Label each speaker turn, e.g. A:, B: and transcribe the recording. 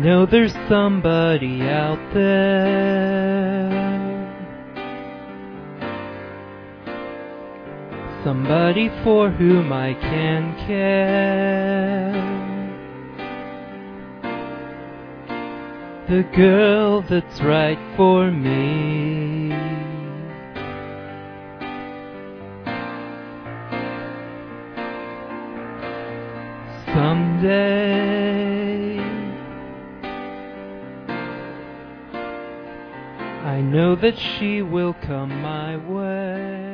A: know there's somebody out there, somebody for whom I can care, the girl that's right for me. Someday I know that she will come my way.